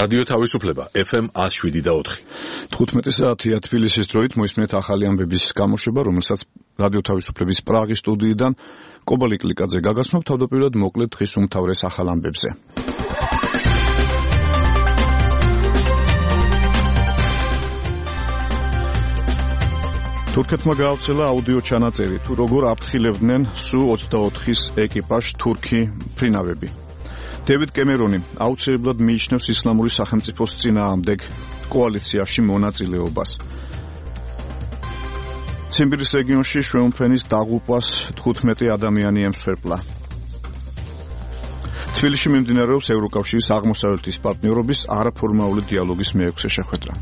რადიო თავისუფლება FM 107.4. 15 საათია თბილისის დროით მოისმენთ ახალი ამბების გამოშვება, რომელსაც რადიო თავისუფლების პრაღის სტუდიიდან კობალი კლიკაძე გაგაცნობ. თავდაპირველად მოკლედ დღის უმთავრეს ახალ ამბებზე. თურქეთმა გაავრცელა აუდიო ჩანაწერი, თუ როგორ აფრთხილებდნენ Su-24-ის ეკიპაჟ თურქი ფრინავები. დევიდ კემერონი აუცილებლად მიიჩნევს ისლამური სახელმწიფოს წინააღმდეგ კოალიციაში მონაწილეობას. ციმბირის რეგიონში შვეულმფრენის დაღუპვას 15 ადამიანი ემსხვერპლა. თბილისში მიმდინარეობს ევროკავშირის აღმოსავლეთის პარტნიორობის არაფორმალური დიალოგის მე-6 შეხვედრა.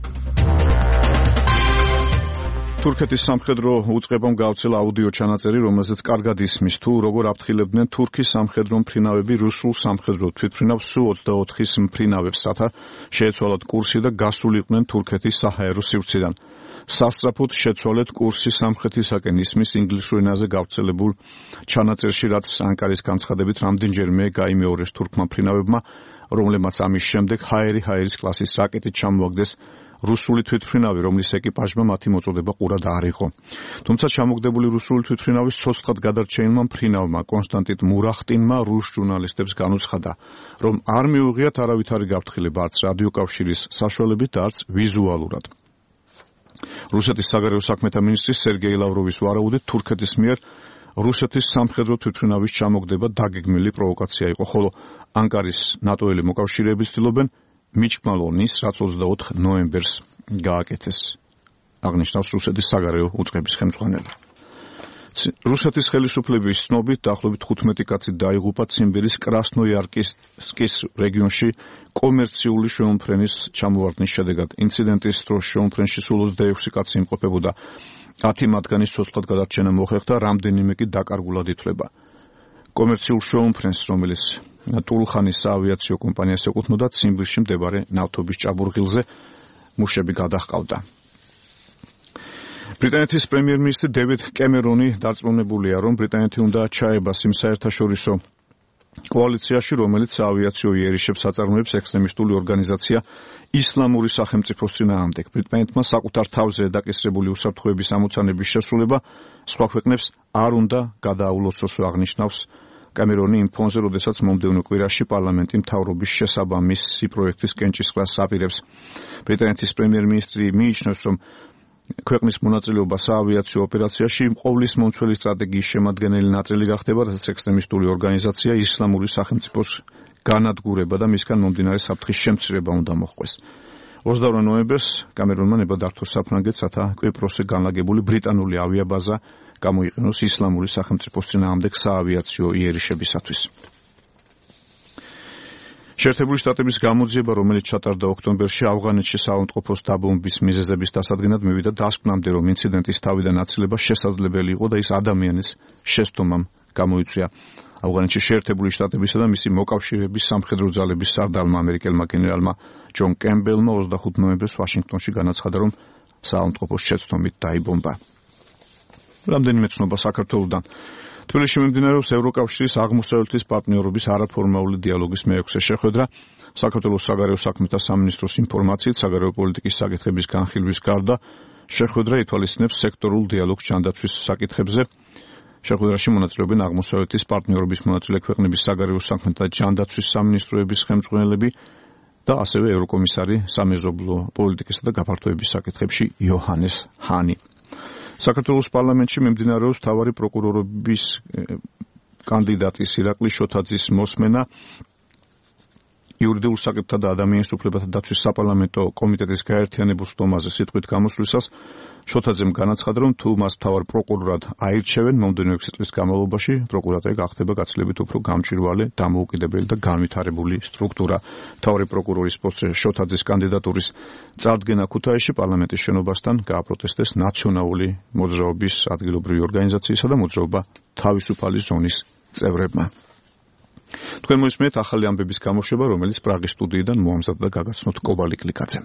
თურქეთის სამხედრო უწყებამ გაავრცელა აუდიო ჩანაწერი, რომელზეც კარგად ისმის, თუ როგორ აფრთხილებდნენ თურქის სამხედრო მფრინავები რუსულ სამხედრო თვითმფრინავ Su-24-ის მფრინავებს, რათა შეეცვალათ კურსი და გასულიყვნენ თურქეთის საჰაერო სივრციდან. სასწრაფოდ შეცვალეთ კურსი სამხრეთისაკენ ისმის ინგლისურ ენაზე გავრცელებულ ჩანაწერში, რაც ანკარის განცხადებით რამდენჯერმე გაიმეორეს თურქმა მფრინავებმა, რომლებმაც ამის შემდეგ ჰაერის კლასის რაკეტით ჩამოაგდეს რუსული თვითმფრინავი, რომლის ეკიპაჟმა მათი მოწოდება ყურად არ იყო. თუმცა ჩამოგდებული რუსული თვითმფრინავის ცოცხლად გადარჩენილმა მფრინავმა კონსტანტინ მურახტინმა რუს ჟურნალისტებს განუცხადა, რომ არ მიუღიათ არავითარი გაფრთხილება არც რადიოკავშირის საშუალებით და არც ვიზუალურად. რუსეთის საგარეო საქმეთა მინისტრის სერგეი ლავროვის ვარაუდით თურქეთის მიერ რუსეთის სამხედრო თვითმფრინავის ჩამოგდება დაგეგმილი პროვოკაცია იყო, ხოლო ანკარის ნატოელი მოკავშირეების ცდილობენ მიჭკმალონის, რაც 24 ნოემბერს გააკეთეს, აღნიშნავს რუსეთის საგარეო უწყების ხელმძღვანელი. რუსეთის ხელისუფლების ცნობით დაახლოებით 15 კაცი დაიღუპა ციმბირის კრასნოიარსკის რეგიონში კომერციული შვეულმფრენის ჩამოვარდნის შედეგად. ინციდენტის დროს შვეულმფრენში სულ 26 კაცი იმყოფებოდა, 10 მათგანის ცოცხლად გადარჩენა მოხერხდა, რამდენიმე კი დაკარგულად ითვლება. კომერციულ შვეულმფრენს, რომელიც ტულხანის საავიაციო კომპანიას ეკუთვნოდა, ციმბირში მდებარე ნავთობის ჭაბურღილზე მუშები გადაჰყავდა. ბრიტანეთის პრემიერ-მინისტრი დევიდ კემერონი დარწმუნებულია, რომ ბრიტანეთი უნდა ჩაებას იმ საერთაშორისო კოალიციაში, რომელიც საავიაციო იერიშებს აწარმოებს ექსტრემისტული ორგანიზაცია ისლამური სახელმწიფოს წინააღმდეგ. ბრიტანეთმა საკუთარ თავზე დაკისრებული უსაფრთხოების ამოცანების შესრულება სხვა ქვეყნებს არ უნდა გადააულოცოს, აღნიშნავს კემერონი იმ ფონზე, როდესაც მომდევნო კვირაში პარლამენტი მთავრობის შესაბამისი პროექტის კენჭისყრას აპირებს. ბრიტანეთის პრემიერ-მინისტრი მიიჩნევს, რომ ქვეყნის მონაწილეობა საავიაციო ოპერაციაში ყოვლის მომცველი სტრატეგიის შემადგენელი ნაწილი გახდება, რასაც ექსტრემისტული ორგანიზაცია ისლამური სახელმწიფოს განადგურება და მისგან მომდინარე საფრთხის შემცირება უნდა მოჰყვეს. 28 ნოემბერს კემერონმა ნება დართო საფრანგეთს, რათა კვიპროსზე განლაგებული ბრიტანული ავიაბაზა გამოიყენოს ისლამური სახელმწიფოს წინააღმდეგ საავიაციო იერიშებისათვის. შეერთებული შტატების გამოძიება, რომელიც ჩატარდა ოქტომბერში ავღანეთში საავადმყოფოს დაბომბვის მიზეზების დასადგენად, მივიდა დასკვნამდე, რომ ინციდენტის თავიდან აცილება შესაძლებელი იყო და ის ადამიანის შესტომამ გამოიწვია. ავღანეთში შეერთებული შტატებისა და მისი მოკავშირეების სამხედრო ძალების სარდალმა ამერიკელმა გენერალმა ჯონ კემბელმა 25 ნოემბერს ვაშინგტონში განაცხადა, რომ საავადმყოფოს შეცდომით დაიბომბა. რამდენიმე ცნობა საქართველოსდან. თბილისში მიმდინარეობს ევროკავშირის აღმოსავლეთის პარტნიორობის არაფორმალური დიალოგის მე-6 შეხვედრა. საქართველოს საგარეო საქმეთა სამინისტროს ინფორმაციით, საგარეო პოლიტიკის საკითხების განხილვის გარდა შეხვედრა ითვალისწინებს სექტორულ დიალოგს ჯანდაცვის საკითხებზე. შეხვედრაში მონაწილეობენ აღმოსავლეთის პარტნიორობის მონაწილე ქვეყნების საგარეო საქმეთა ჯანდაცვის სამინისტროების ხელმძღვანელები და ასევე ევროკომისარი სამეზობლო პოლიტიკისა და გაფართოების საკითხებში იოჰანეს ჰანი. საქართველოს პარლამენტში მიმდინარეობს მთავარი პროკურორობის კანდიდატის ირაკლი შოთაძის მოსმენა. იურიდიულ საკითხთა და ადამიანის უფლებათა დაცვის საპარლამენტო კომიტეტის გაერთიანებულ სტომაზე სიტყვით გამოსვლისას შოთაძემ განაცხადა, რომ თუ მას მთავარ პროკურორად აირჩევენ, მომდევნო 6 წლის განმავლობაში პროკურატურა გახდება გაცილებით უფრო გამჭვირვალე, დამოუკიდებელი და განვითარებული სტრუქტურა. მთავარი პროკურორის პოსტზე შოთაძის კანდიდატურის წარდგენა ქუთაისში პარლამენტის შენობასთან გააპროტესტეს ნაციონალური მოძრაობის ადგილობრივი ორგანიზაციისა და მოძრაობა თავისუფალი ზონის წევრებმა. თქვენ მოისმენთ ახალი ამბების გამოშვება, რომელიც პრაღის სტუდიიდან მოამზადდა გაგაცნოთ კობალი კლიკაძემ.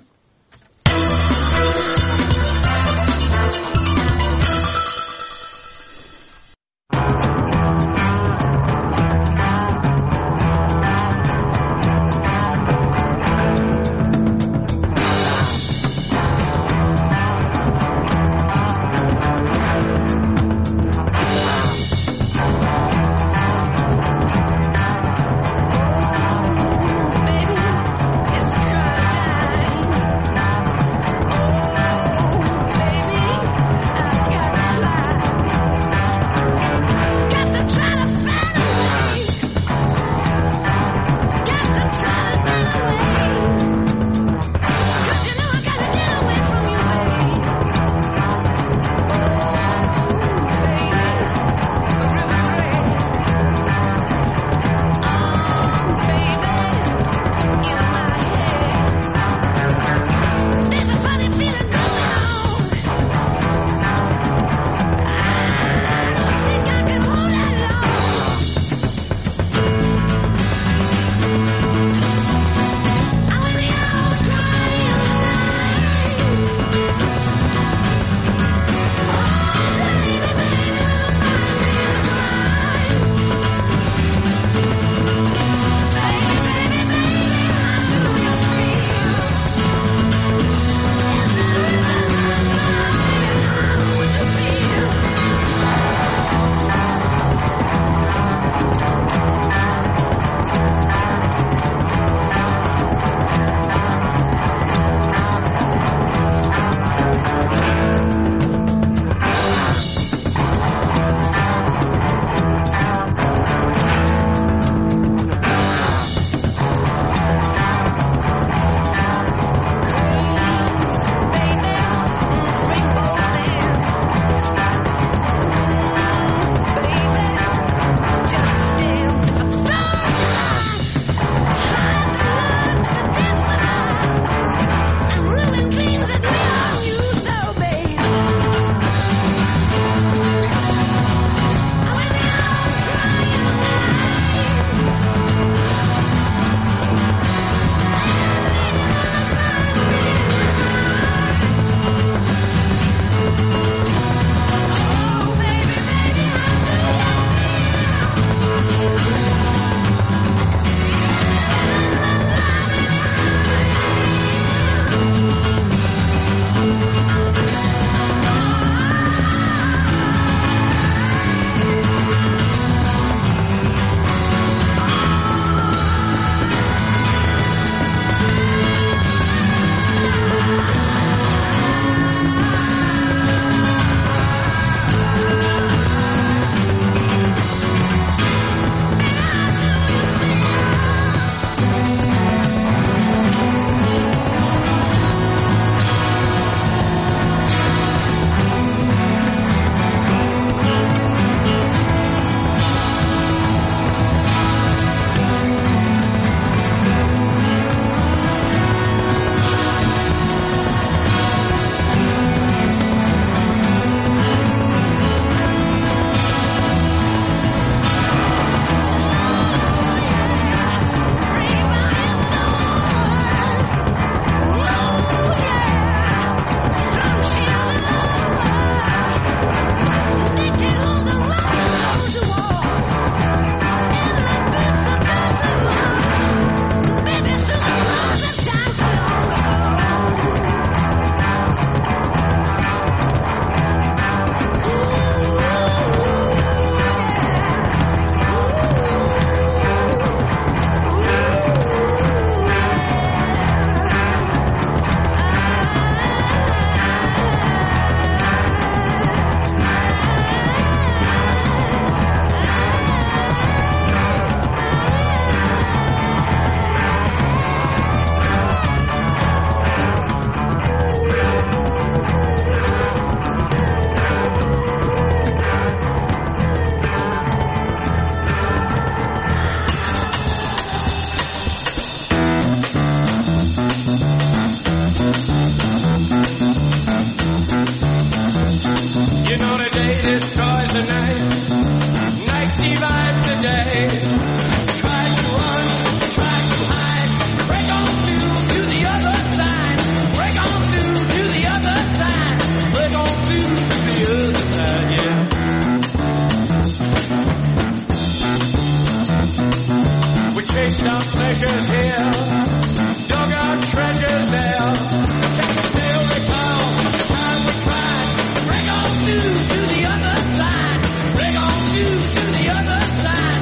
chased our pleasures here, dug our treasures there. Take a sail, recall the time we cried. Bring on to the other side. Bring on to the other side.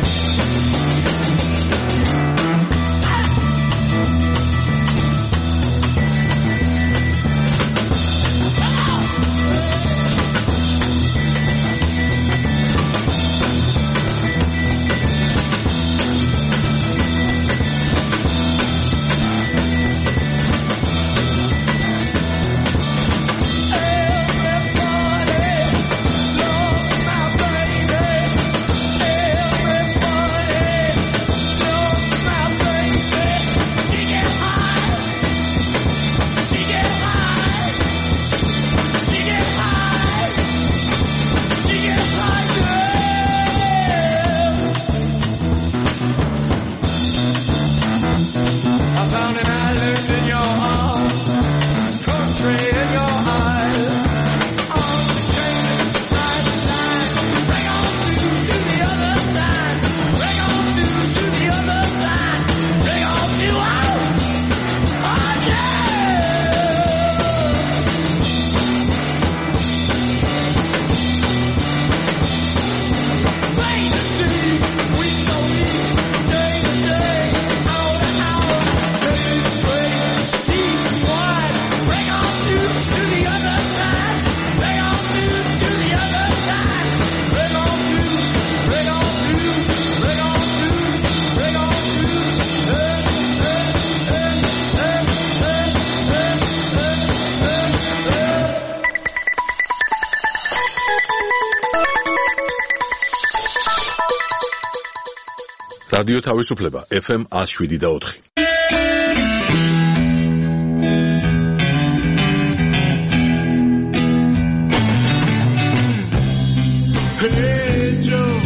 რადიო თავისუფლება FM 107.4. Hey Joe,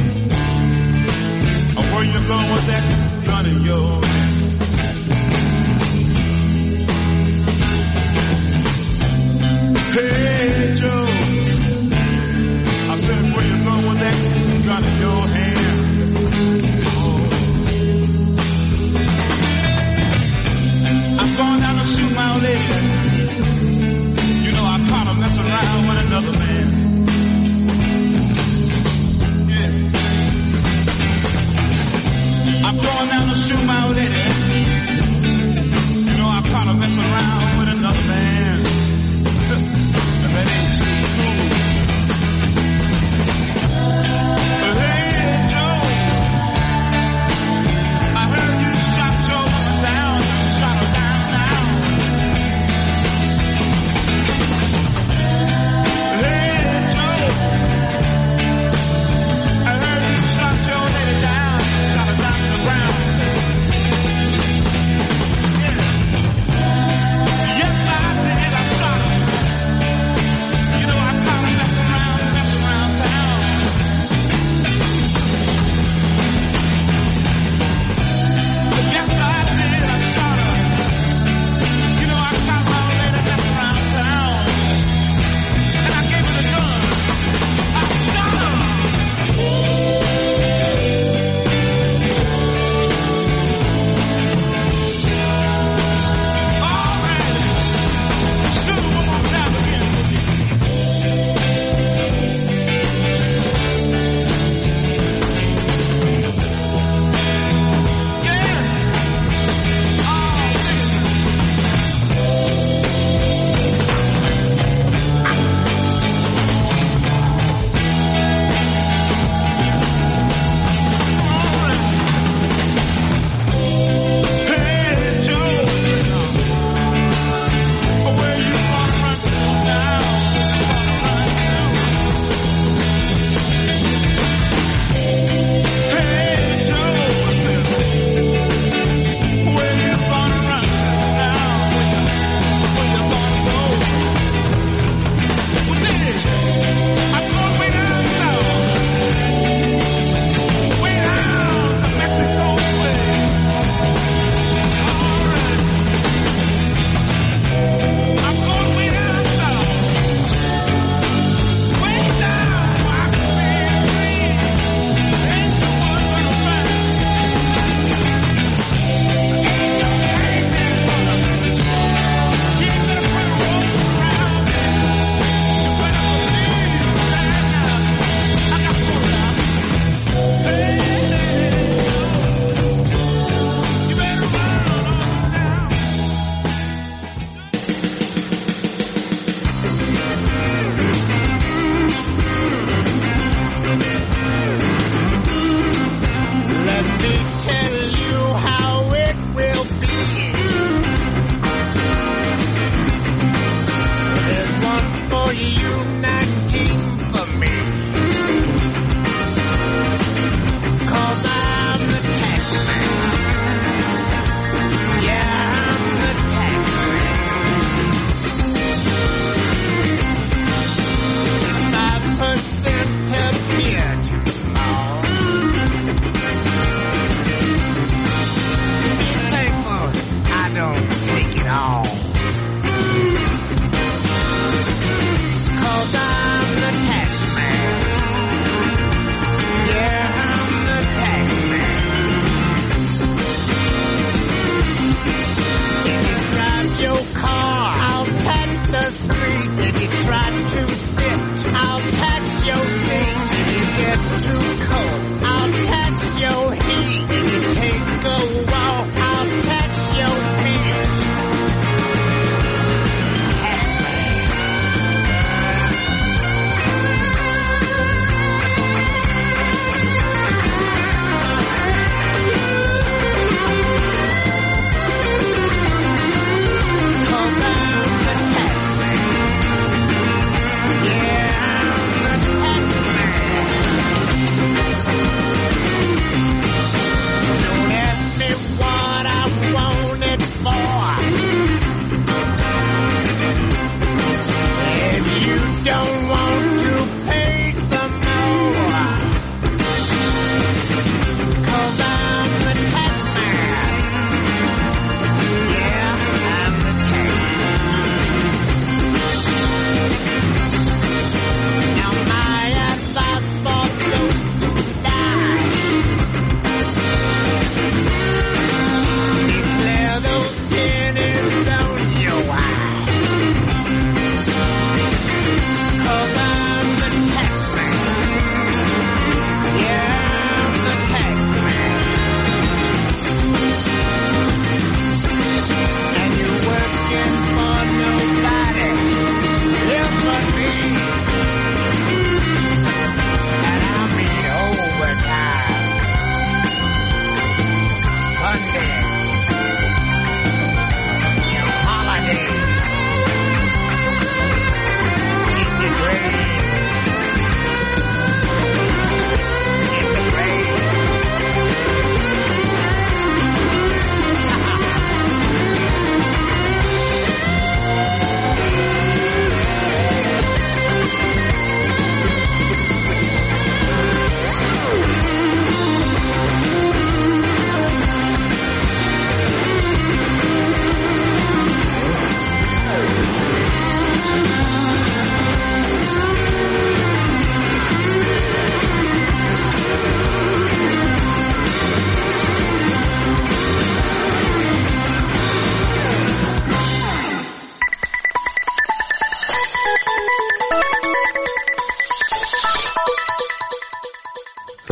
where you going with that gun in your hand? Hey Joe, I said where you going with that gun in your hand? Going down to shoot my old lady. You know I caught her messing around with another man. Yeah. I'm going down to shoot my old lady. You know I caught her messing around with another man. And that ain't too cool. But hey,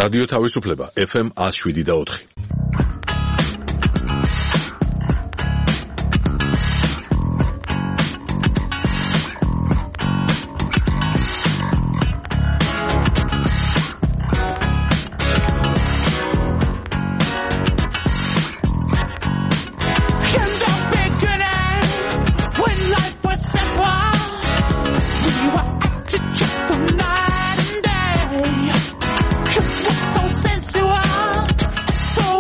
რადიო თავისუფლება FM 107.4. So sensual, so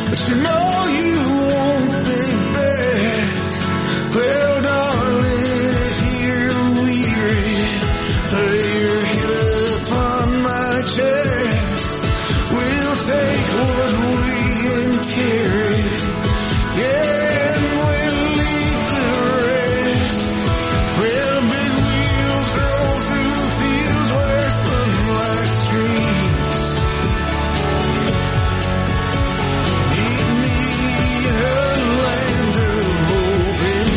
but you know you won't think back. Well, darling, if you're weary, lay your head upon my chest. We'll take what we can carry, yeah, and we'll leave the rest. Well, big wheels roll through fields where sunlight streams. Meet me in a land of hope and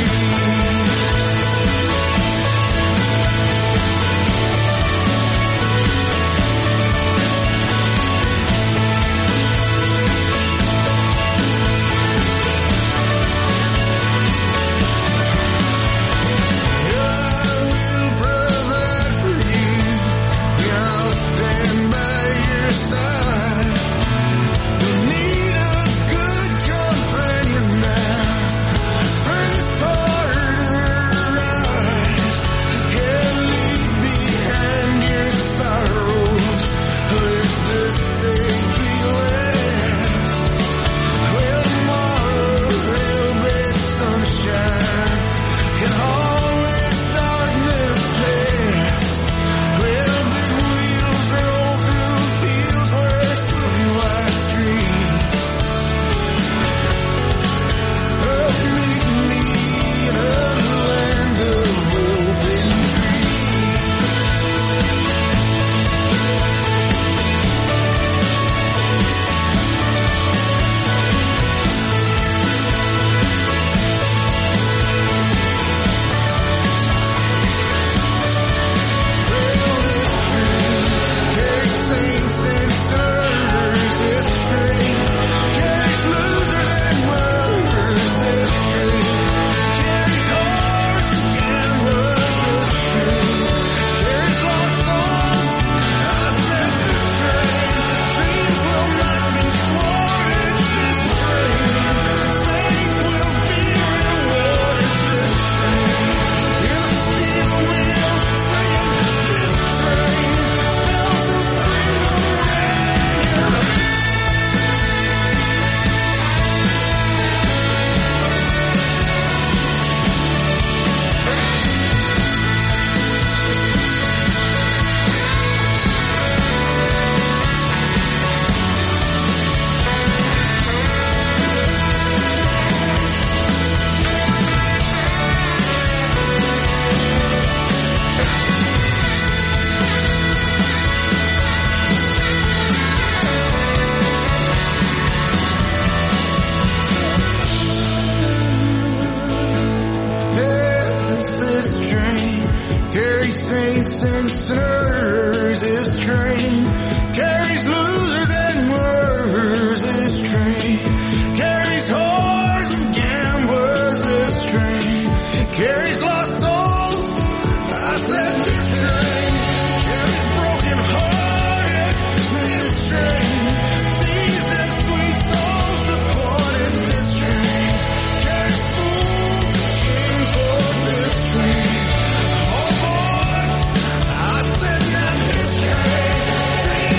saints and sinners, this train carries losers and workers, this train carries whores and gamblers, this train carries lost souls. I said this train carries broken hearted, this train thieves and sweet souls departed, this train carries fools and kings, Lord, this train. Oh boy, I said not this train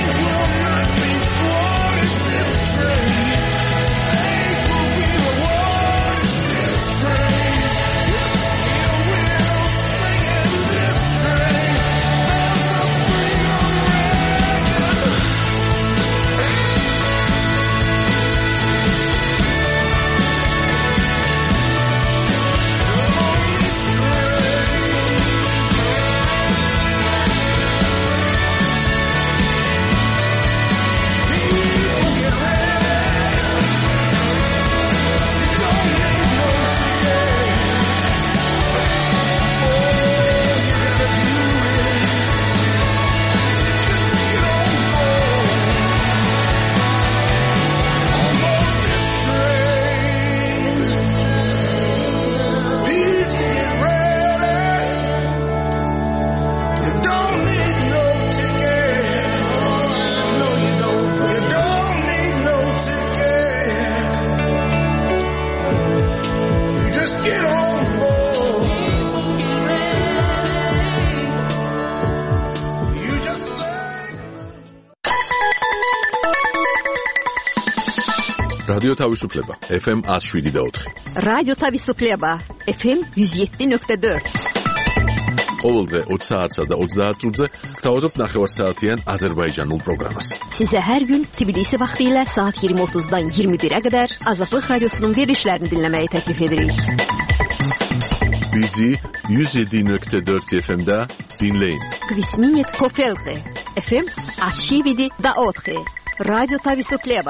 რადიო თავისუფლება FM 107.4. რადიო თავისუფლება FM 107.4. ყოველდღე 20 საათსა და 30 წუთზე გთავაზობთ ნახევარსაათიან აზერბაიჯანულ პროგრამას. Size her gün Tbilisi vaxtilə saat 20:30-dan 21-ə qədər Azadlıq Radiosunun verilişlərini dinləməyi təklif edirik. Bizi 107.4 FM-də dinləyin. Kvisminit Kofelte FM 107.4. Radyo Tavisupleba.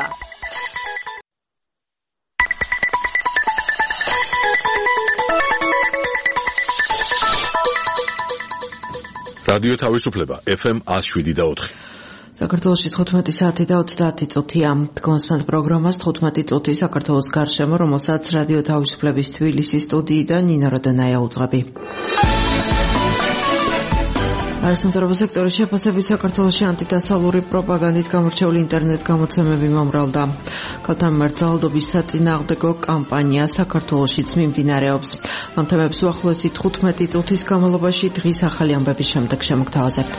რადიო თავისუფლება FM 107.4. საქართველოში 15 საათი და 30 წუთია. გონსმენთ პროგრამას 15 წუთი საქართველოს გარშემო, რომელსაც რადიო თავისუფლების თბილისის სტუდიიდან ნინა როდანაია უძღვები. არასამთავრობო სექტორის შეფასებით საქართველოში ანტიდასალური პროპაგანდით გამორჩეული ინტერნეტ გამოცემები მომრავლდა. ქალთა მიმართ ძალადობის საწინააღმდეგო კამპანია საქართველოშიც მიმდინარეობს. ამ თემებს უახლოესი 15 წუთის განმავლობაში დღის ახალი ამბების შემდეგ შემოგთავაზებთ.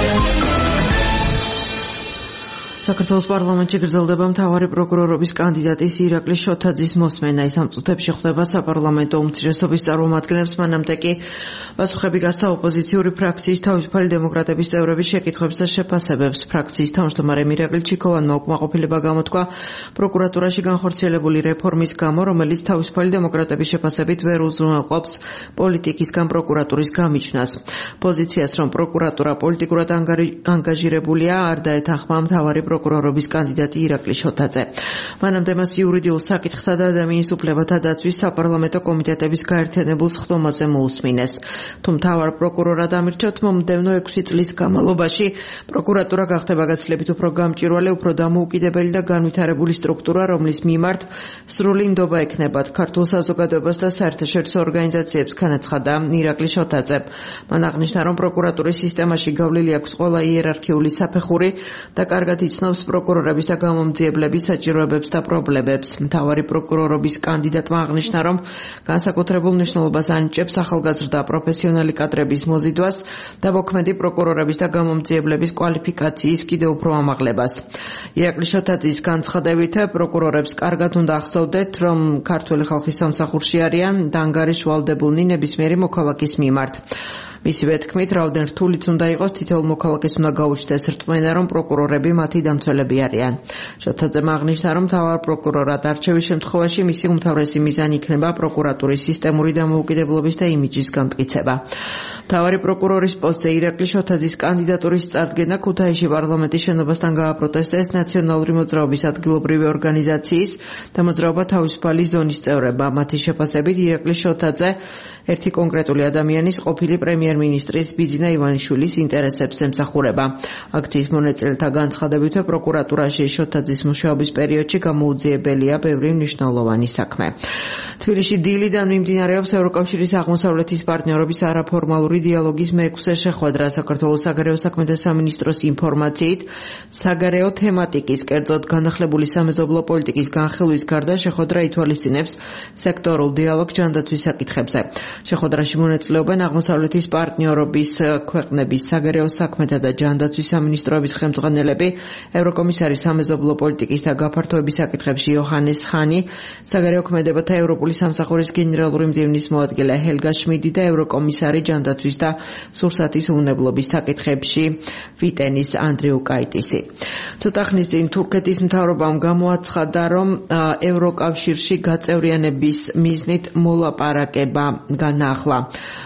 საქართველოს პარლამენტში გრძელდება მთავარი პროკურორობის კანდიდატის ირაკლი შოთაძის მოსმენა. ის ამ წუთებში ხდება საპარლამენტო უმცირესობის წარმომადგენლებს, მანამდე კი პასუხები გასცა ოპოზიციური ფრაქციის თავისუფალი დემოკრატების წევრების შეკითხვებს და შეფასებებს. ფრაქციის თავმჯდომარე ირაკლი ჩიქოვანმა უკმაყოფილება გამოთქვა პროკურატურაში განხორციელებული რეფორმის გამო, რომელიც თავისუფალი დემოკრატების შეფასებით ვერ უზრუნველყოფს პოლიტიკისგან პროკურატურის გამიჯვნას. პოზიციას, რომ პროკურატურა პოლიტიკურად ანგაჟირებულია, არ დაეთანხმა მთავარი პროკურორობის კანდიდატი ირაკლი შოთაძე. მანამდე მას იურიდიულ საკითხთა და ადამიანის უფლებათა დაცვის საპარლამენტო კომიტეტების გაერთიანებულ სხდომაზე მოусმინეს. თუ მთავარ პროკურორად ამირჩევთ, მომდევნო 6 წლის განმავლობაში პროკურატურა გახდება გაცილებით უფრო გამჭვირვალე, უფრო დამოუკიდებელი და განვითარებული სტრუქტურა, რომლის მიმართ სრული ნდობა ექნებათ ქართულ საზოგადოებას და საერთაშორისო ორგანიზაციებს, განაცხადა ირაკლი შოთაძე. მან აღნიშნა, რომ პროკურატურის სისტემაში გავლილი აქვს ყველა იერარქიული საფეხური და კარგად იცნობს პროკურორების და გამომძიებლების საჭიროებებს და პრობლემებს. მთავარი პროკურორობის კანდიდატმა აღნიშნა, რომ განსაკუთრებულ მნიშვნელობას ანიჭებს ახალგაზრდა პროფესიონალი კადრების მოზიდვას და მოქმედი პროკურორების და გამომძიებლების კვალიფიკაციის კიდევ უფრო ამაღლებას. ირაკლი შოთაძის განცხადებით, პროკურორებს კარგად უნდა ახსოვდეთ, რომ ქართული ხალხის სამსახურში არიან დაანგარიშვალდებულნი ნებისმიერი მოქალაქის მიმართ. მისივე თქმით, რაოდენ რთულიც უნდა იყოს, თითოეულ მოქალაქეს უნდა გაუჩნდეს რწმენა, რომ პროკურორები მათი დამცველები არიან. შოთაძემ აღნიშნა, რომ მთავარ პროკურორად არჩევის შემთხვევაში მისი უმთავრესი მიზანი იქნება პროკურატურის სისტემური დამოუკიდებლობის და იმიჯის გამტკიცება. მთავარი პროკურორის პოსტზე ირაკლი შოთაძის კანდიდატურის წარდგენა ქუთაისში პარლამენტის შენობასთან გააპროტესტეს ნაციონალური მოძრაობის ადგილობრივი ორგანიზაციის და მოძრაობა თავისუფალი ზონის წევრებმა. მათი შეფასებით ირაკლი შოთაძე ერთი კონკრეტული ადამიანის ყოფილი პრემიერ-მინისტრის ბიძინა ივანიშვილის ინტერესებს ემსახურება. აქციის მონაწილეთა განცხადებითვე პროკურატურაში შოთაძის მუშაობის პერიოდში გამოუძიებელია ბევრი მნიშვნელოვანი საქმე. თბილისში დილიდან მიმდინარეობს ევროკავშირის აღმოსავლეთის პარტნიორობის არაფორმალური დიალოგის მე-6 შეხვედრა. საქართველოს საგარეო საქმეთა სამინისტროს ინფორმაციით, საგარეო თემატიკის, კერძოდ განახლებული სამეზობლო პოლიტიკის განხილვის გარდა შეხვედრა ითვალისწინებს სექტორულ დიალოგს ჯანდაცვის საკითხებზე. შეხვედრაში მონაწილეობენ აღმოსავლეთის პარტნიორობის ქვეყნების საგარეო საქმეთა და ჯანდაცვის სამინისტროების ხელმძღვანელები, ევროკომისარი სამეზობლო პოლიტიკის და გაფართოების საკითხებში იოჰანეს ხანი, საგარეო ქმედებათა ევროპული სამსახურის გენერალური მდივნის მოადგილე ჰელგა შმიდი და ევროკომისარი ჯანდაცვის და სურსათის უვნებლობის საკითხებში ვიტენის ანდრიუ კაიტისი. ცოტა ხნის წინ თურქეთის მთავრობამ გამოაცხადა, რომ ევროკავშირში გაწევრიანების მიზნით მოლაპარაკება განაახლა.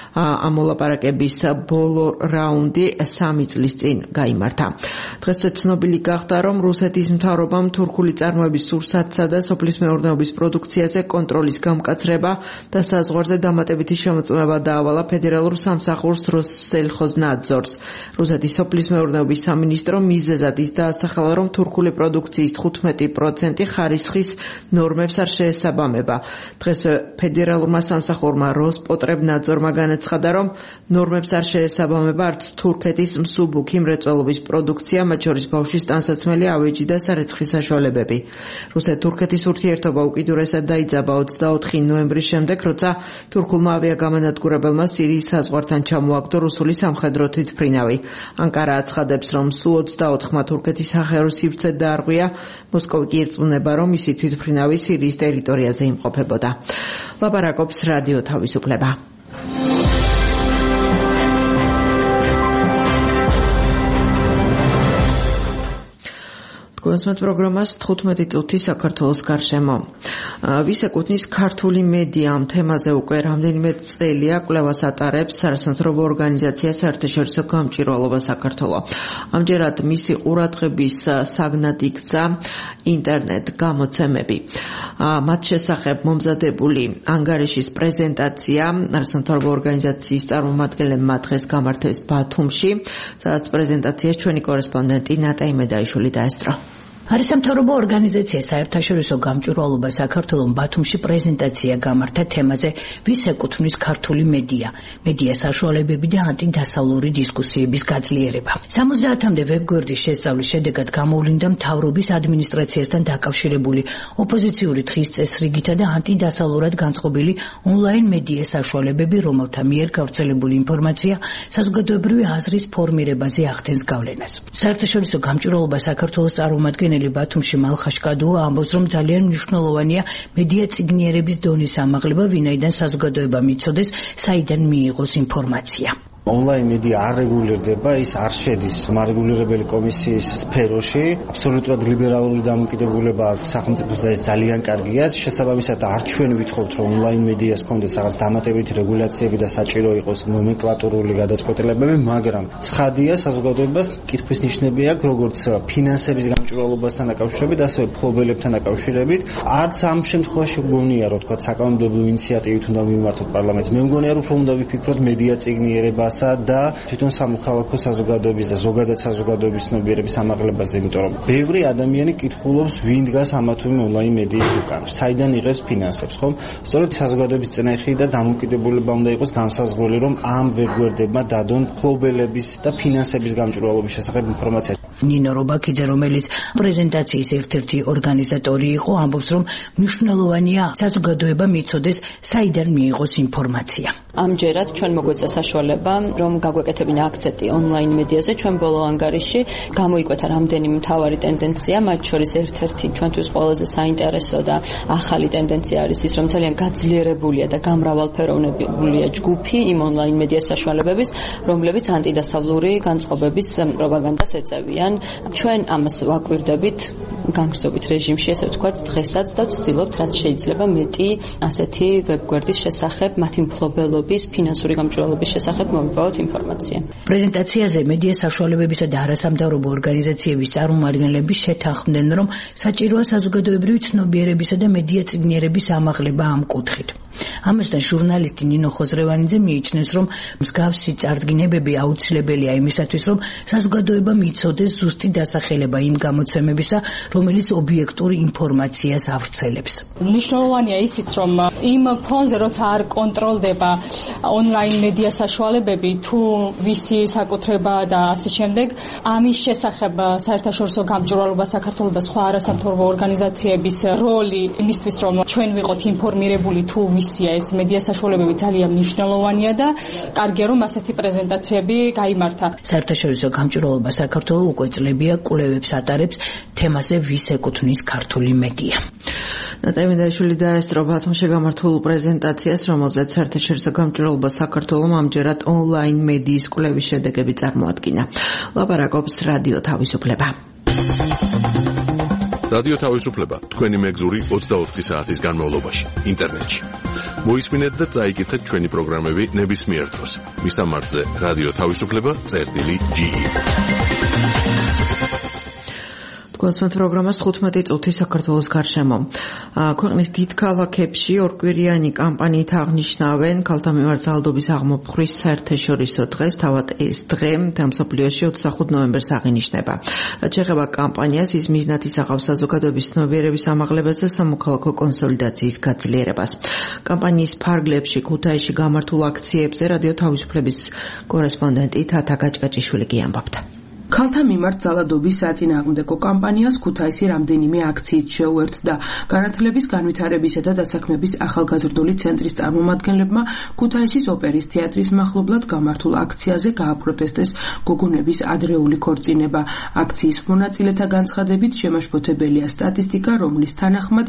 ამ მოლაპარაკების ბოლო რაუნდი 3 წლის წინ გაიმართა. დღეს ცნობილი გახდა, რომ რუსეთის მთავრობამ თურქული წარმოების სურსათსა და სოფლის მეურნეობის პროდუქციაზე კონტროლის გამკაცრება და საზღვარზე დამატებითი შემოწმება დაავალა ფედერალურ სამსახურს როსსელხოზნაძორს. რუსეთის სოფლის მეურნეობის სამინისტრო მიზეზად ის დაასახელა, რომ თურქული პროდუქციის 15% ხარისხის ნორმებს არ შეესაბამება. დღეს ფედერალურმა სამსახურმა როსპოტრებნაძორმა განაცხადა, აცხადა, რომ ნორმებს არ შეესაბამება არც თურქეთის მსუბუქი მრეწველობის პროდუქცია, მათ შორის ბავშვის ტანსაცმელი, ავეჯი და სარეცხი საშუალებები. რუსეთ-თურქეთის ურთიერთობა უკიდურესად დაიძაბა 24 ნოემბრის შემდეგ, როცა თურქულმა ავიაგამანადგურებელმა სირიის საზღვართან ჩამოაგდო რუსული სამხედრო თვითმფრინავი. ანკარა აცხადებს, რომ სულ 24-მა თურქეთის სახერო სივრცე დაარღვია, მოსკოვი კი ირწმუნება, რომ მისი თვითმფრინავი სირიის ტერიტორიაზე იმყოფებოდა. ლაპარაკობს რადიო თავისუფლება. გასმათ პროგრამას 15 წუთი საქართველოს გარშემო. ვის ეკუთვნის ქართული მედია ამ თემაზე უკვე რამდენიმე წელია კვლევას ატარებს არასამთავრობო ორგანიზაცია საერთაშორისო გამჭვირვალობა საქართველო. ამჯერად მისი ყურადღების საგნად იქცა ინტერნეტ გამოცემები. მათ შესახებ მომზადებული ანგარიშის პრეზენტაცია არასამთავრობო ორგანიზაციის წარმომადგენლებმა დღეს გამართეს ბათუმში, სადაც პრეზენტაციას ჩვენი კორესპონდენტი ნატა იმედაიშვილი დაესწრო. არასამთავრობო ორგანიზაცია საერთაშორისო გამჭვირვალობა საქართველოს ბათუმში პრეზენტაცია გამართა თემაზე ვის ეკუთვნის ქართული მედია, მედია საშუალებები და ანტიდასავლური დისკუსიების გაძლიერება. 70-მდე ვებგვერდის შესწავლის შედეგად გამოვლინდა მთავრობის ადმინისტრაციასთან დაკავშირებული ოპოზიციური დღის წესრიგითა და ანტიდასავლურად განწყობილი ონლაინ მედია საშუალებები, რომელთა მიერ გავრცელებული ინფორმაცია საზოგადოებრივი აზრის ფორმირებაზე ახდენს გავლენას. საერთაშორისო გამჭვირვალობა საქართველოს წარმომადგენელი ბათუმში მალხაშკადოა ამბობს, რომ ძალიან მნიშვნელოვანია მედია წიგნიერების დონის ამაღლება, ვინაიდან საზოგადოება მიცოდეს, საიდან მიიღოს ინფორმაცია. ონლაინ მედია არ რეგულირდება, ის არ შედის მარეგულირებელი კომისიის სფეროში. აბსოლუტურად ლიბერალური დამოკიდებულება აქვს სახელმწიფოს და ეს ძალიან კარგია. შესაბამისად, არ ჩვენ ვითხოვთ, რომ ონლაინ მედიას კონდეს რაღაც დამატებითი რეგულაციები და საჭირო იყოს ნომენკლატურული გადაწყვეტილებები, მაგრამ ცხადია საზოგადოებას კითხვის ნიშნები აქვს, როგორც ფინანსების გამჭვირვალობასთან დაკავშირებით, ასევე მფლობელებთან დაკავშირებით. არც ამ შემთხვევაში მგონია, რომ თქვა საკანონმდებლო ინიციატივით უნდა მივმართოთ პარლამენტს. მე მგონია, რომ უფრო უნდა ვიფიქროთ მედია წიგნიერებას და თვითონ სამოქალაქო საზოგადოების და ზოგადად საზოგადოების ცნობიერების ამაღლებაზე, იმიტომ რომ ბევრი ადამიანი კითხულობს, ვინ დგას ამა თუ იმ ონლაინ მედიის უკან, საიდან იღებს ფინანსებს, ხომ? სწორედ საზოგადოების წინააღმდეგ და დამოკიდებულება უნდა იყოს განსაზღვრული, რომ ამ ვებგვერდებმა დადონ მფლობელების და ფინანსების გამჭვირვალობის შესახებ ინფორმაცია. ნინო რობაქიძე, რომელიც პრეზენტაციის ერთ-ერთი ორგანიზატორი იყო, ამბობს, რომ მნიშვნელოვანია საზოგადოება მიცოდეს, საიდან მიიღოს ინფორმაცია. ამჯერად ჩვენ მოგვეცა საშუალება, რომ გაგვეკეთებინა აქცენტი ონლაინ მედიაზე. ჩვენ ბოლო ანგარიში გამოიკვეთა რამდენიმე მთავარი ტენდენცია, მათ შორის ერთ-ერთი ჩვენთვის ყველაზე საინტერესო და ახალი ტენდენცია არის ის, რომ ძალიან გაძლიერებულია და გამრავალფეროვნებულია ჯგუფი იმ ონლაინ მედია საშუალებების, რომლებიც ანტიდასავლური განწყობების პროპაგანდას ეწევიან. ჩვენ ამას ვაკვირდებით განგრძობით რეჟიმში, ესე ვთქვათ, დღესაც და ვცდილობთ, რაც შეიძლება მეტი ასეთი ვებგვერდის შესახებ, მათი მფლობელობის, ფინანსური გამჭვირვალობის შესახებ მოვიპოვოთ ინფორმაცია. პრეზენტაციაზე მედია საშუალებებისა და არასამთავრობო ორგანიზაციების წარმომადგენლები შეთანხმდნენ, რომ საჭიროა საზოგადოებრივი ცნობიერებისა და მედია წიგნიერების ამაღლება ამ კუთხით. ამასთან ჟურნალისტი ნინო ხოზრევანიძე მიიჩნევს, რომ მსგავსი წარდგინებები აუცილებელია იმისათვის, რომ საზოგადოება მიცოდეს ზუსტი დასახელება იმ გამოცემებისა, რომელიც ობიექტურ ინფორმაციას ავრცელებს. მნიშვნელოვანია ისიც, რომ იმ ფონზე, როცა არ კონტროლდება ონლაინ მედია საშუალებები, თუ ვისი საკუთრება და ასე შემდეგ, ამის შესახებ საერთაშორისო გამჭვირვალობა საქართველოს და სხვა არასამთავრობო ორგანიზაციების როლი იმისთვის, რომ ჩვენ ვიყოთ ინფორმირებული თუ ვისია ეს მედია საშუალებები ძალიან მნიშვნელოვანია და კარგია, რომ ასეთი პრეზენტაციები გაიმართა. საერთაშორისო გამჭვირვალობა საქართველოს უკვე წლებია კვლევებს ატარებს თემაზე ვის ეკუთვნის ქართული მედია. ნატა იმედაიშვილი დაესწრო ბათუმში გამართულ პრეზენტაციას, რომელზეც საერთაშორისო გამჭვირვალობა საქართველოს ამჯერად ონლაინ მედიის კვლევის შედეგები წარმოადგინა. ლაპარაკობს რადიო თავისუფლება. რადიო თავისუფლება თქვენი მეგზური 24 საათის განმავლობაში ინტერნეტში. მოისმინეთ და წაიკითხეთ ჩვენი პროგრამები ნებისმიერ დროს. მისამართზე რადიო თავისუფლება.ge გვასმენთ პროგრამას 15 წუთი საქართველოს გარშემო. ქვეყნის დიდ ქალაქებში ორკვირიანი კამპანიით აღნიშნავენ ქალთა მიმართ ძალადობის აღმოფხვის საერთაშორისო დღეს, თავად ეს დღე მსოფლიოში 25 ნოემბერს აღინიშნება. რაც შეეხება კამპანიას, ის მიზნად ისახავს საზოგადოების ცნობიერების ამაღლებას და სამოქალაქო კონსოლიდაციის გაძლიერებას. კამპანიის ფარგლებში ქუთაისში გამართულ აქციებზე რადიო თავისუფლების კორესპონდენტი თათა გაჭკაჭიშვილი გიამბობდა. ქალთა მიმართ ძალადობის საწინააღმდეგო კამპანიას ქუთაისი რამდენიმე აქციით შეუერთდა. განათლების, განვითარებისა და დასაქმების ახალგაზრდული ცენტრის წარმომადგენლებმა ქუთაისის ოპერის თეატრის მახლობლად გამართულ აქციაზე გააპროტესტეს გოგონების ადრეული ქორწინება. აქციის მონაწილეთა განცხადებით შემაშფოთებელია სტატისტიკა, რომლის თანახმად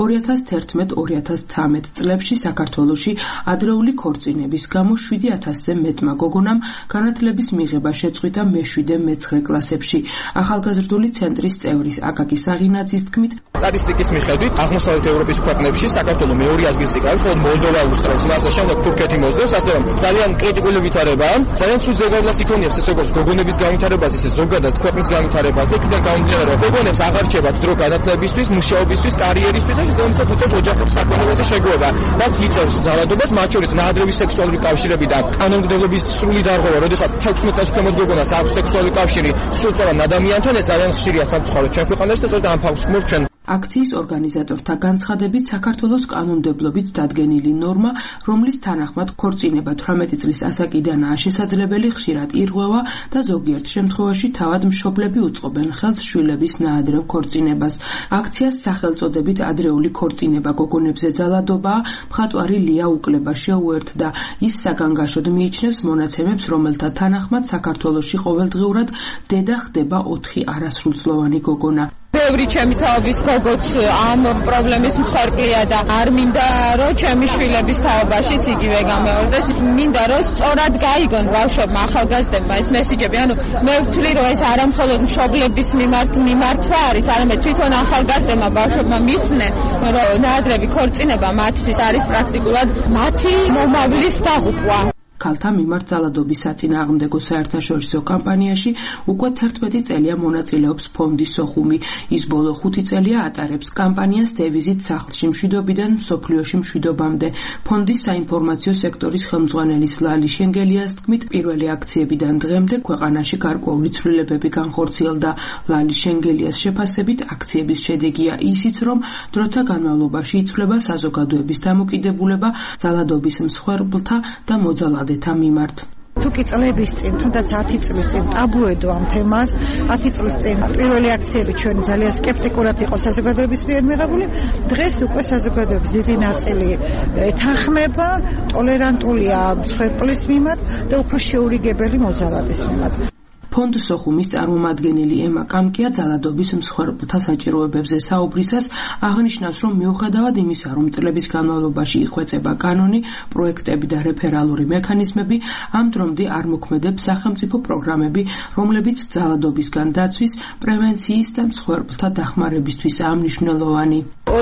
2011-2013 წლებში საქართველოში ადრეული ქორწინების გამო 7,000-ზე მეტმა გოგონამ განათლების მიღება შეწყვიტა მე-7-მე-9 კლასებში. ახალგაზრდული ცენტრის წევრის აკაკი საღინაძის თქმით, სტატისტიკის მიხედვით აღმოსავლეთ ევროპის ქვეყნებში საქართველო მეორე ადგილს იკავებს, ხოლო მოლდოვა უსწრებს მას და შემდეგ თურქეთი მოსდევს, ასე რომ ძალიან კრიტიკული ვითარებაა. ძალიან სულ ზეგავლას იქონიებს ეს როგორც გოგონების განვითარებაზე, ისე ზოგადად ქვეყნის განვითარებაზე. იქიდან გამომდინარე, რომ გოგონებს აღარ რჩებათ დრო განათლებისთვის, მუშაობისთვის, კარიერისთვის და შესაბამისად უწევს ოჯახურ საქმიანობაზე შეგუება. რაც იწევს ძალადობას, მათ შორის ნაადრევი სექსუალური კავშირები და კანონმდებლობის სრული დარღვევა, როდესაც 16 წელს ქვემოთ გოგონას აქვს სექსუალური კავშირი სრულწლოვან ადამიანთან, ეს ძალიან ხშირია სამწუხაროდ ჩვენ ქვეყანაში და სწორედ ამ ფაქტს გვმოვთ ჩვენ. აქციის ორგანიზატორთა განცხადებით, საქართველოს კანონმდებლობით დადგენილი ნორმა, რომლის თანახმად ქორწინება 18 წლის ასაკიდანაა შესაძლებელი, ხშირად ირღვევა და ზოგიერთ შემთხვევაში თავად მშობლები უწყობენ ხელს შვილების ნაადრევ ქორწინებას. აქციას სახელწოდებით ადრეული ქორწინება გოგონებზე ძალადობაა მხატვარი ლია უკლება შეუერთდა. ის საგანგაშოდ მიიჩნევს მონაცემებს, რომელთა თანახმად საქართველოში ყოველდღიურად დედა ხდება 4 არასრულწლოვანი გოგონა. ბევრი ჩემი თაობის გოგოც ამ პრობლემის მსხვერპლია და არ მინდა რომ ჩემი შვილების თაობაშიც იგივე გამეორდეს. მინდა რომ სწორად გაიგონ ბავშვებმა, ახალგაზრდებმა ეს მესიჯები. ანუ მე ვთვლი რომ ეს არა მხოლოდ მშობლების მიმართვა არის, არამედ თვითონ ახალგაზრდებმა ბავშვებმა მიხვდნენ რომ ნაადრევი ქორწინება მათთვის არის პრაქტიკულად მათი მომავლის დაღუპვა. ქალთა მიმართ ძალადობის საწინააღმდეგო საერთაშორისო კამპანიაში უკვე 11 წელია მონაწილეობს ფონდი სოხუმი. ის ბოლო 5 წელია ატარებს კამპანიას დევიზით სახლში მშვიდობიდან მსოფლიოში მშვიდობამდე. ფონდის საინფორმაციო სექტორის ხელმძღვანელის ლალი შენგელიას თქმით, პირველი აქციებიდან დღემდე ქვეყანაში გარკვეული ცვლილებები განხორციელდა. ლალი შენგელიას შეფასებით, აქციების შედეგია ისიც, რომ დროთა განმავლობაში იცვლება საზოგადოების დამოკიდებულება ძალადობის მსხვერპლთა და მოძალადეთა მიმართ. თუკი წლების წინ, თუნდაც 10 წლის წინ ტაბუედო ამ თემას, 10 წლის წინ პირველი აქციები ჩვენი ძალიან სკეპტიკურად იყო საზოგადოების მიერ მიღებული, დღეს უკვე საზოგადოების დიდი ნაწილი ეთანხმება, ტოლერანტულია მსხვერპლის მიმართ და უფრო შეურიგებელი მოძალადის მიმართ. ფონდ სოხუმის წარმომადგენელი ემა კამკია ძალადობის მსხვერპლთა საჭიროებებზე საუბრისას აღნიშნავს, რომ მიუხედავად იმისა, რომ წლების განმავლობაში იხვეწება კანონი, პროექტები და რეფერალური მექანიზმები, ამ დრომდე არ მოქმედებს სახელმწიფო პროგრამები, რომლებიც ძალადობისგან დაცვის, პრევენციის და მსხვერპლთა დახმარებისთვისაა მნიშვნელოვანი.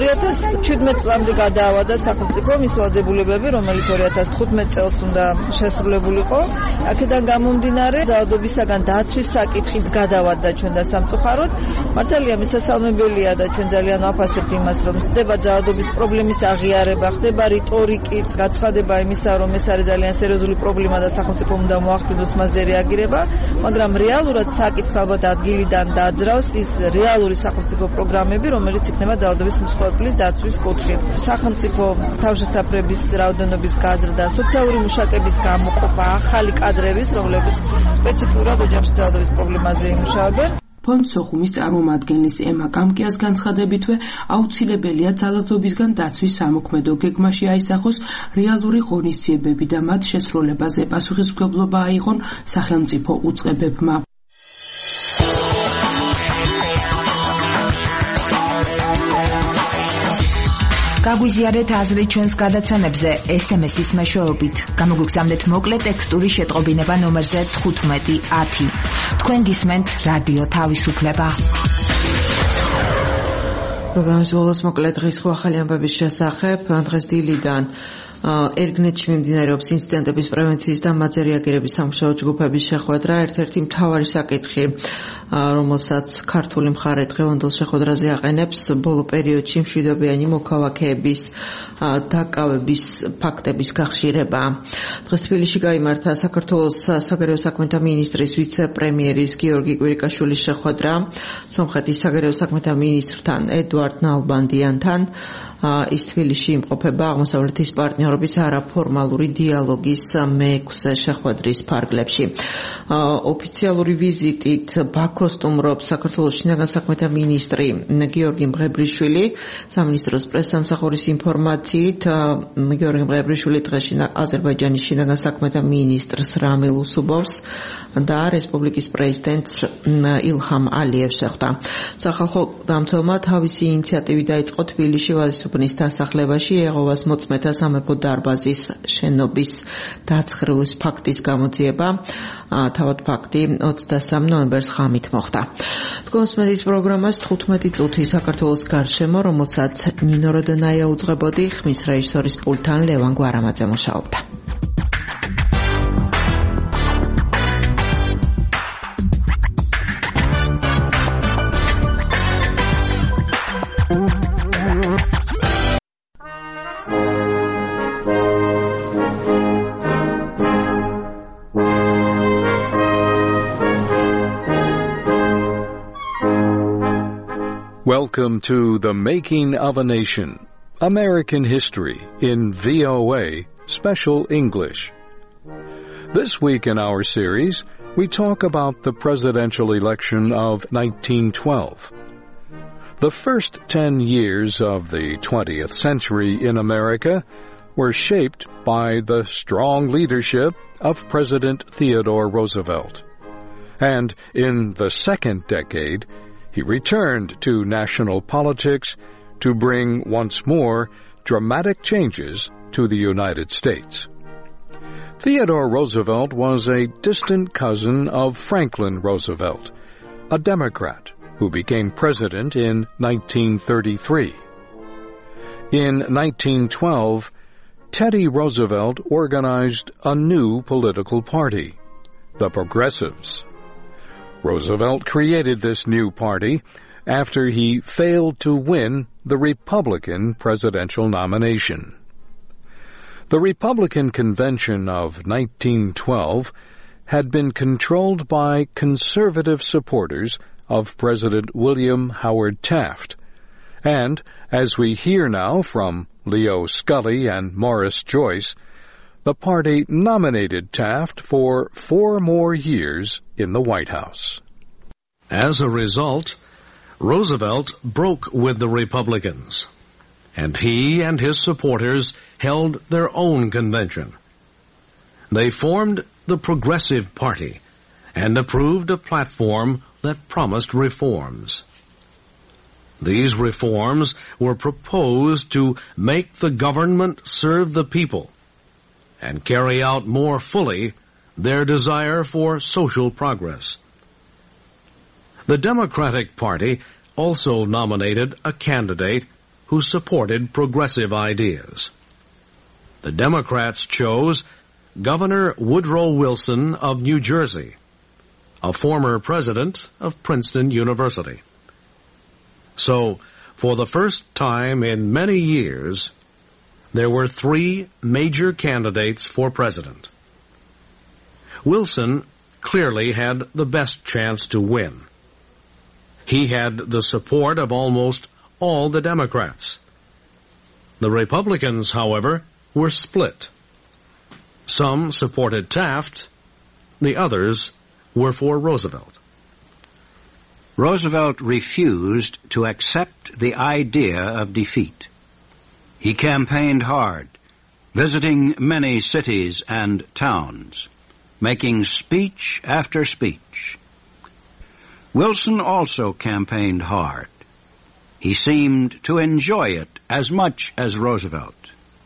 2017 წლამდე გადაავადა სახელმწიფო მის ვალდებულებები, რომელიც 2015 წელს უნდა შესრულებულიყო. აქედან გამომდინარე, ძალადობისაგან დაცვის საკითხიც გადავადა ჩვენ და სამწუხაროდ. მართალია მისასალმებელია და ჩვენ ძალიან ვაფასებთ იმას, რომ ხდება ძალადობის პრობლემის აღიარება, ხდება რიტორიკით გაცხადება იმისა, რომ ეს არის ძალიან სერიოზული პრობლემა და სახელმწიფო უნდა მოახდინოს მასზე რეაგირება, მაგრამ რეალურად საკითხს ალბათ ადგილიდან დაძრავს ის რეალური სახელმწიფო პროგრამები, რომელიც იქნება ძალადობის მსხვერპლის დაცვის კუთხით. სახელმწიფო თავშესაფრების რაოდენობის გაზრდა, სოციალური მუშაკების გამოყოფა, ახალი კადრების, რომლებიც სპეციფიურად ოჯახში ძალადობის პრობლემაზე იმუშავებენ. ფონდ სოხუმის წარმომადგენლის ემა კამკიას განცხადებითვე აუცილებელია ძალადობისგან დაცვის სამოქმედო გეგმაში აისახოს რეალური ღონისძიებები და მათ შესრულებაზე პასუხისმგებლობა აიღონ სახელმწიფო უწყებებმა. გაგვიზიარეთ აზრი ჩვენს გადაცემებზე SMS-ის მეშვეობით. გამოგვიგზავნეთ მოკლე ტექსტური შეტყობინება ნომერზე 1510. თქვენ გისმენთ რადიო თავისუფლება. პროგრამის ბოლოს მოკლე დღის ახალი ამბების შესახებ დღეს დილიდან ერგნეთში მიმდინარეობს ინციდენტების პრევენციის და მათზე რეაგირების სამუშაო ჯგუფების შეხვედრა. ერთ-ერთი მთავარი საკითხი, რომელსაც ქართული მხარე დღევანდელ შეხვედრაზე აყენებს, ბოლო პერიოდში მშვიდობიანი მოქალაქეების დაკავების ფაქტების გახშირება. დღეს თბილისში გაიმართა საქართველოს საგარეო საქმეთა მინისტრის ვიცე-პრემიერის გიორგი კვირიკაშვილის შეხვედრა სომხეთის საგარეო საქმეთა მინისტრთან ედუარდ ნალბანდიანთან. ის თბილისში იმყოფება აღმოსავლეთის პარტნიორობის არაფორმალური დიალოგის მე-6 შეხვედრის ფარგლებში. ოფიციალური ვიზიტით ბაქოს სტუმრობს საქართველოს შინაგან საქმეთა მინისტრი გიორგი მღებრიშვილი. სამინისტროს პრესსამსახურის ინფორმაციით გიორგი მღებრიშვილი დღეს აზერბაიჯანის შინაგან საქმეთა მინისტრს რამილ უსუბოვს და რესპუბლიკის პრეზიდენტს ილჰამ ალიევს შეხვდა. სახალხო დამცველმა თავისი ინიციატივით დაიწყო თბილისში ვალისუბნის დასახლებაში იეღოვას მოწმეთა სამეფო დარბაზის შენობის დაცხრილის ფაქტის გამოძიება. თავად ფაქტი 23 ნოემბერს ღამით მოხდა. თქვენს პროგრამას 15 წუთი საქართველოს გარშემო, რომელსაც ნინო როდონაია უძღვებოდი, ხმის რეჟისორის პულტთან ლევან გვარამაძე მუშაობდა. Welcome to The Making of a Nation, American History in VOA Special English. This week in our series, we talk about the presidential election of 1912. The first 10 years of the 20th century in America were shaped by the strong leadership of President Theodore Roosevelt. And in the second decade, he returned to national politics to bring once more dramatic changes to the United States. Theodore Roosevelt was a distant cousin of Franklin Roosevelt, a Democrat who became president in 1933. In 1912, Teddy Roosevelt organized a new political party, the Progressives. Roosevelt created this new party after he failed to win the Republican presidential nomination. The Republican convention of 1912 had been controlled by conservative supporters of President William Howard Taft, and, as we hear now from Leo Scully and Morris Joyce, the party nominated Taft for 4 more years in the White House. As a result, Roosevelt broke with the Republicans, and he and his supporters held their own convention. They formed the Progressive Party and approved a platform that promised reforms. These reforms were proposed to make the government serve the people and carry out more fully their desire for social progress. The Democratic Party also nominated a candidate who supported progressive ideas. The Democrats chose Governor Woodrow Wilson of New Jersey, a former president of Princeton University. So, for the first time in many years, there were 3 major candidates for president. Wilson clearly had the best chance to win. He had the support of almost all the Democrats. The Republicans, however, were split. Some supported Taft, the others were for Roosevelt. Roosevelt refused to accept the idea of defeat. He campaigned hard, visiting many cities and towns, making speech after speech. Wilson also campaigned hard. He seemed to enjoy it as much as Roosevelt.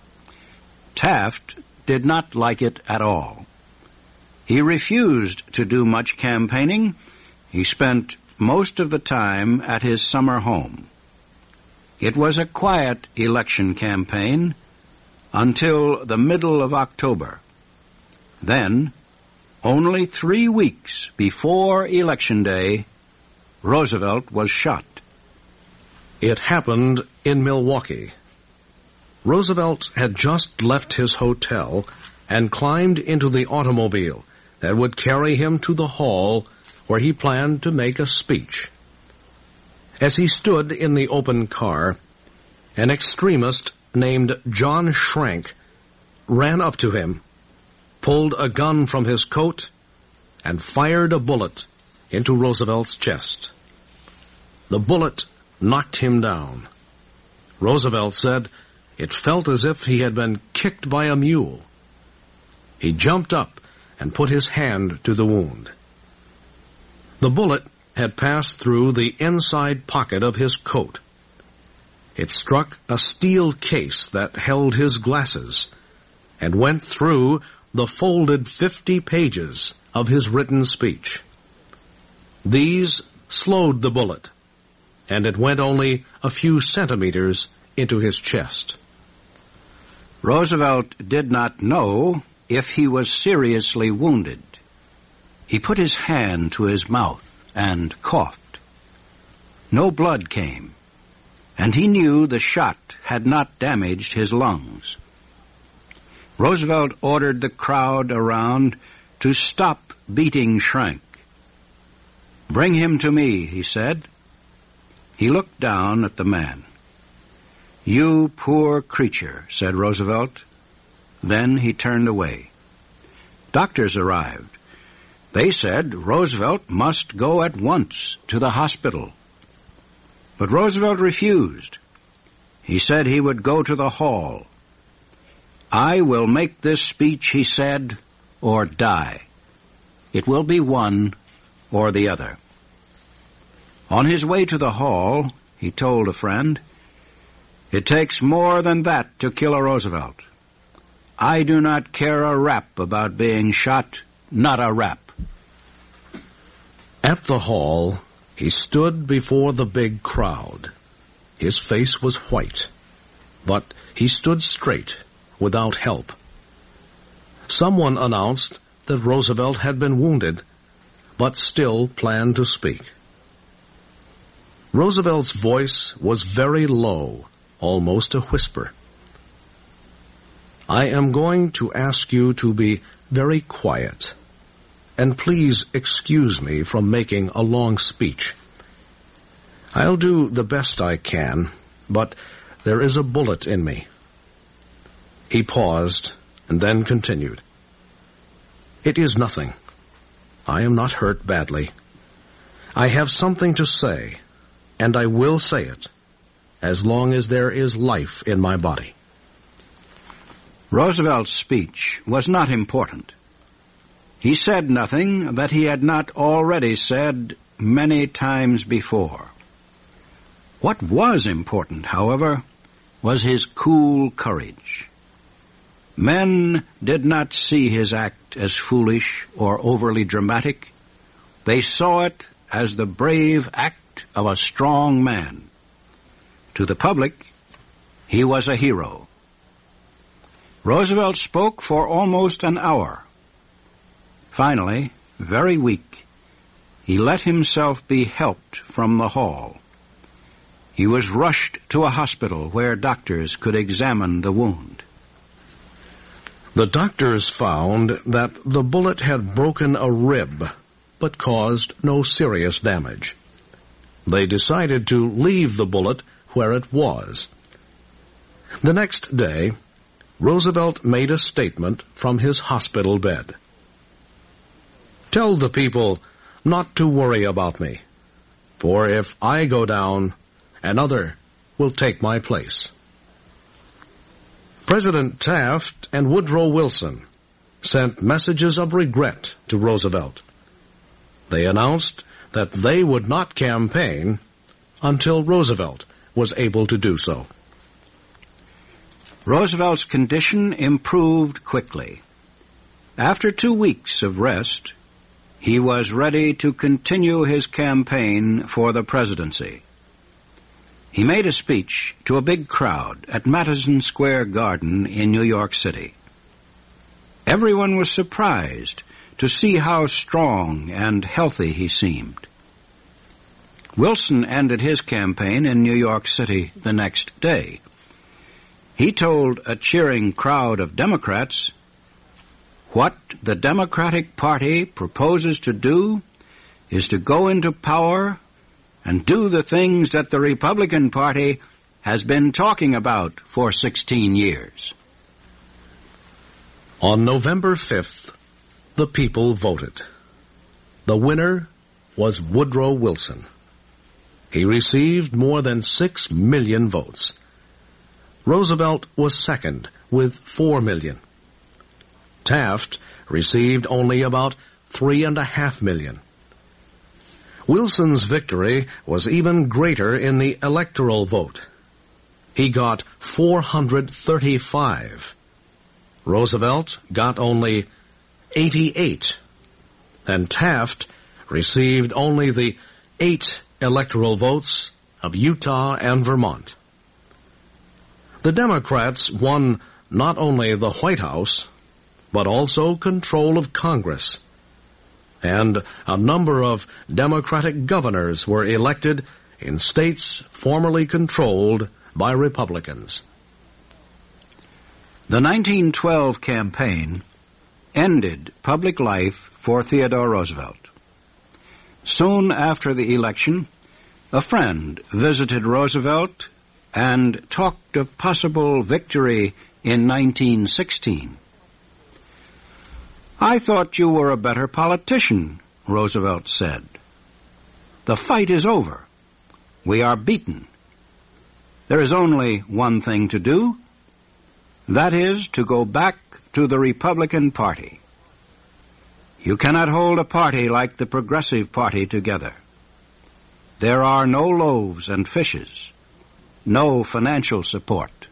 Taft did not like it at all. He refused to do much campaigning. He spent most of the time at his summer home. It was a quiet election campaign, until the middle of October. Then, only 3 weeks before Election Day, Roosevelt was shot. It happened in Milwaukee. Roosevelt had just left his hotel and climbed into the automobile that would carry him to the hall where he planned to make a speech. As he stood in the open car, an extremist named John Schrank ran up to him, pulled a gun from his coat, and fired a bullet into Roosevelt's chest. The bullet knocked him down. Roosevelt said it felt as if he had been kicked by a mule. He jumped up and put his hand to the wound. The bullet had passed through the inside pocket of his coat. It struck a steel case that held his glasses and went through the folded 50 pages of his written speech. These slowed the bullet, and it went only a few centimeters into his chest. Roosevelt did not know if he was seriously wounded. He put his hand to his mouth and coughed. No blood came, and he knew the shot had not damaged his lungs. Roosevelt ordered the crowd around to stop beating Schrank. "Bring him to me," he said. He looked down at the man. "You poor creature," said Roosevelt. Then he turned away. Doctors arrived. They said Roosevelt must go at once to the hospital. But Roosevelt refused. He said he would go to the hall. "I will make this speech," he said, "or die. It will be one or the other." On his way to the hall, he told a friend, "It takes more than that to kill a Roosevelt. I do not care a rap about being shot, not a rap." At the hall, he stood before the big crowd. His face was white, but he stood straight, without help. Someone announced that Roosevelt had been wounded, but still planned to speak. Roosevelt's voice was very low, almost a whisper. "I am going to ask you to be very quiet, and please excuse me from making a long speech. I'll do the best I can, but there is a bullet in me." He paused and then continued. "It is nothing. I am not hurt badly. I have something to say, and I will say it, as long as there is life in my body." Roosevelt's speech was not important. He said nothing that he had not already said many times before. What was important, however, was his cool courage. Men did not see his act as foolish or overly dramatic. They saw it as the brave act of a strong man. To the public, he was a hero. Roosevelt spoke for almost an hour. Finally, very weak, he let himself be helped from the hall. He was rushed to a hospital where doctors could examine the wound. The doctors found that the bullet had broken a rib, but caused no serious damage. They decided to leave the bullet where it was. The next day, Roosevelt made a statement from his hospital bed. "Tell the people not to worry about me, for if I go down, another will take my place." President Taft and Woodrow Wilson sent messages of regret to Roosevelt. They announced that they would not campaign until Roosevelt was able to do so. Roosevelt's condition improved quickly. After 2 weeks of rest, he was ready to continue his campaign for the presidency. He made a speech to a big crowd at Madison Square Garden in New York City. Everyone was surprised to see how strong and healthy he seemed. Wilson ended his campaign in New York City the next day. He told a cheering crowd of Democrats, "What the Democratic Party proposes to do is to go into power and do the things that the Republican Party has been talking about for 16 years." On November 5th, the people voted. The winner was Woodrow Wilson. He received more than 6 million votes. Roosevelt was second with 4 million. Taft received only about 3.5 million. Wilson's victory was even greater in the electoral vote. He got 435. Roosevelt got only 88. And Taft received only the 8 electoral votes of Utah and Vermont. The Democrats won not only the White House, but also control of Congress. And a number of Democratic governors were elected in states formerly controlled by Republicans. The 1912 campaign ended public life for Theodore Roosevelt. Soon after the election, a friend visited Roosevelt and talked of possible victory in 1916. "I thought you were a better politician," Roosevelt said. "The fight is over. We are beaten. There is only one thing to do. That is to go back to the Republican Party. You cannot hold a party like the Progressive Party together. There are no loaves and fishes, no financial support."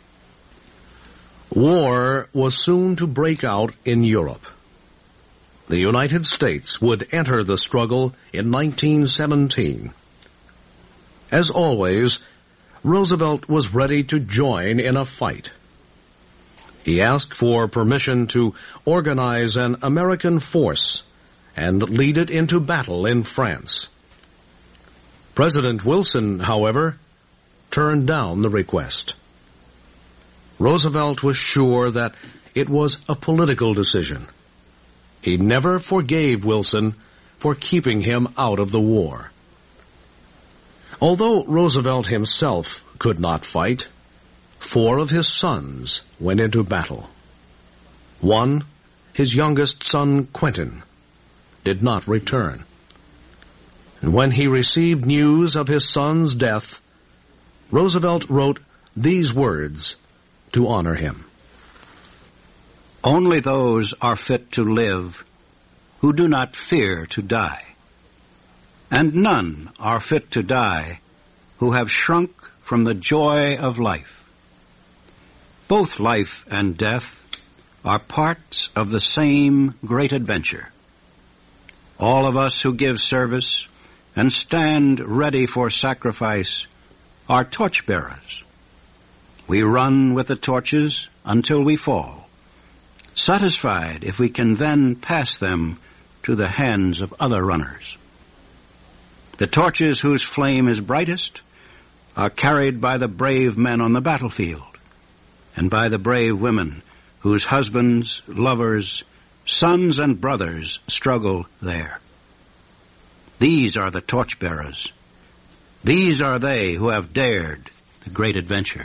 War was soon to break out in Europe. The United States would enter the struggle in 1917. As always, Roosevelt was ready to join in a fight. He asked for permission to organize an American force and lead it into battle in France. President Wilson, however, turned down the request. Roosevelt was sure that it was a political decision. He never forgave Wilson for keeping him out of the war. Although Roosevelt himself could not fight, 4 of his sons went into battle. One, his youngest son Quentin, did not return. And when he received news of his son's death, Roosevelt wrote these words to honor him. "Only those are fit to live who do not fear to die. And none are fit to die who have shrunk from the joy of life. Both life and death are parts of the same great adventure. All of us who give service and stand ready for sacrifice are torchbearers. We run with the torches until we fall, satisfied if we can then pass them to the hands of other runners. The torches whose flame is brightest are carried by the brave men on the battlefield and by the brave women whose husbands, lovers, sons and brothers struggle there. These are the torchbearers. These are they who have dared the great adventure."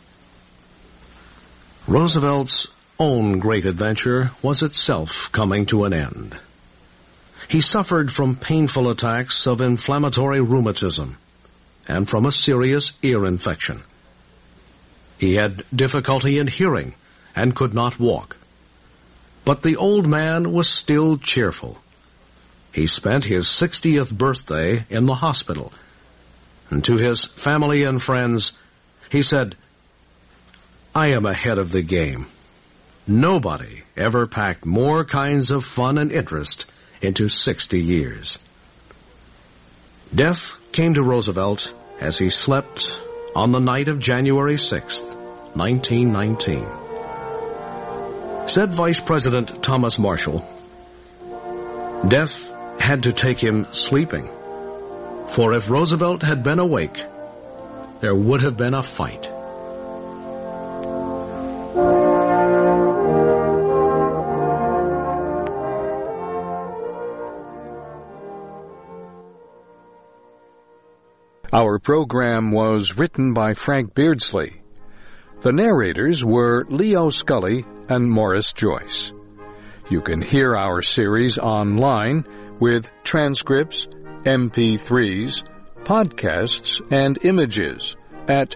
Roosevelt's own great adventure was itself coming to an end. He suffered from painful attacks of inflammatory rheumatism and from a serious ear infection. He had difficulty in hearing and could not walk. But the old man was still cheerful. He spent his 60th birthday in the hospital, and to his family and friends, he said, "I am ahead of the game. Nobody ever packed more kinds of fun and interest into 60 years." Death came to Roosevelt as he slept on the night of January 6th, 1919. Said Vice President Thomas Marshall, "Death had to take him sleeping, for if Roosevelt had been awake, there would have been a fight." Our program was written by Frank Beardsley. The narrators were Leo Scully and Morris Joyce. You can hear our series online with transcripts, MP3s, podcasts, and images at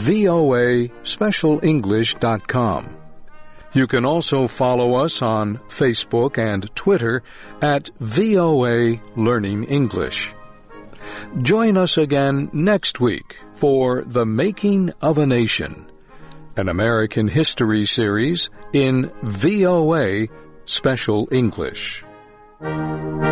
voaspecialenglish.com. You can also follow us on Facebook and Twitter at VOA Learning English. Join us again next week for The Making of a Nation, an American history series in VOA Special English.